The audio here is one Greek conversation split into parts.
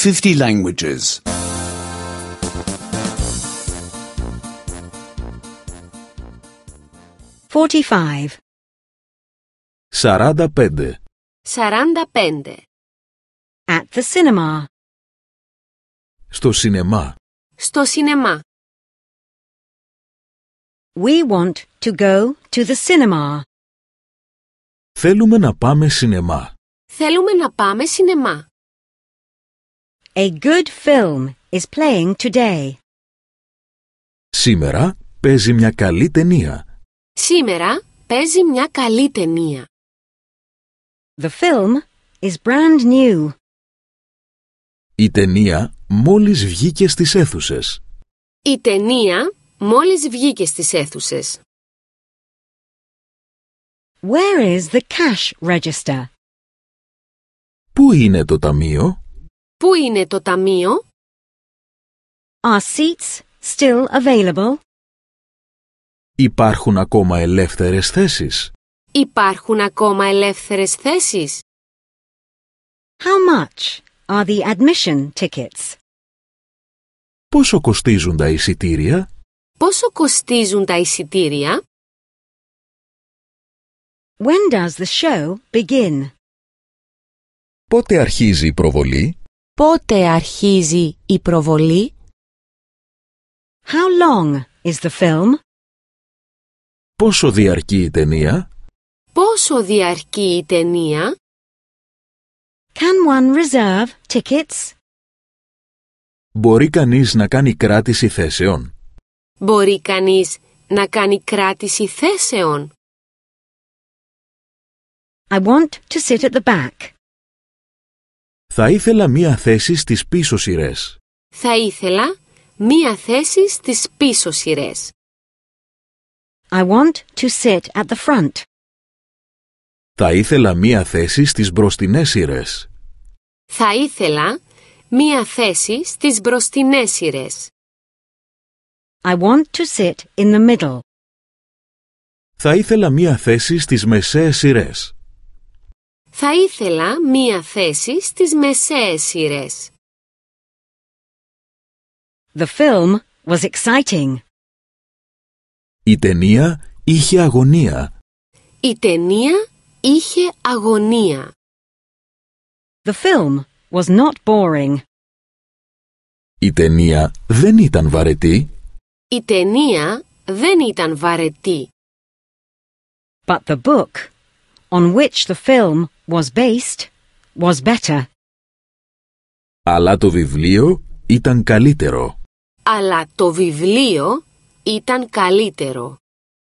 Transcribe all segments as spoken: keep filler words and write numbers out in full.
fifty languages. forty-five. σαράντα πέντε. σαράντα πέντε. At the cinema. Στο σινεμά. Στο σινεμά. We want to go to the cinema. Θέλουμε να πάμε σινεμά. Θέλουμε να πάμε σινεμά. A good film is playing today. Σήμερα παίζει μια καλή ταινία. Σήμερα παίζει μια καλή ταινία. The film is brand new. Η ταινία μόλις βγήκε στις αίθουσες. Η ταινία μόλις βγήκε στις αίθουσες. Where is the cash register? Πού είναι το ταμείο? Πού είναι το ταμείο? Are seats still available? Υπάρχουν ακόμα ελεύθερες θέσεις? Υπάρχουν ακόμα ελεύθερες θέσεις? How much are the admission tickets? Πόσο κοστίζουν τα εισιτήρια? Πόσο κοστίζουν τα εισιτήρια? When does the show begin? Πότε αρχίζει η προβολή? Πότε αρχίζει η προβολή? How long is the film? Πόσο διαρκεί η ταινία? Πόσο διαρκεί η ταινία? Can one reserve tickets? Μπορεί κανείς να κάνει κράτηση θέσεων? Μπορεί κανείς να κάνει κράτηση θέσεων? I want to sit at the back. Θα ήθελα μία θέση στις πίσω σειρές. Θα ήθελα μία θέση στις πίσω σειρές. I want to sit at the front. Θα ήθελα μία θέση στις μπροστινές σειρές. Θα ήθελα μία θέση στις μπροστινές σειρές. I want to sit in the middle. Θα ήθελα μία θέση στις μεσαίες σειρές. Θα ήθελα μία θέση στις μεσαίες σειρές. The film was exciting. Η ταινία είχε αγωνία. Η ταινία είχε αγωνία. The film was not boring. Η ταινία δεν ήταν βαρετή. Η ταινία δεν ήταν βαρετή. But the book, on which the film was based, was better. Αλλά το βιβλίο ήταν καλύτερο. Αλλά το βιβλίο ήταν καλύτερο.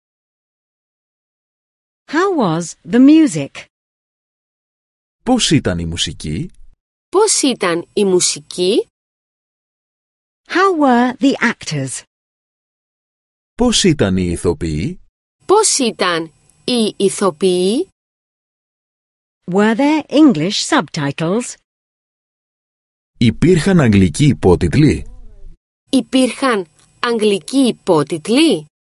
How was the music? Πώς ήταν η μουσική? Πώς ήταν η μουσική? How were the actors? Πώς ήταν οι ηθοποιοί? Πώς ήταν οι ηθοποιοί? Were there English subtitles? Υπήρχαν αγγλικοί υπότιτλοι? Υπήρχαν αγγλικοί υπότιτλοι?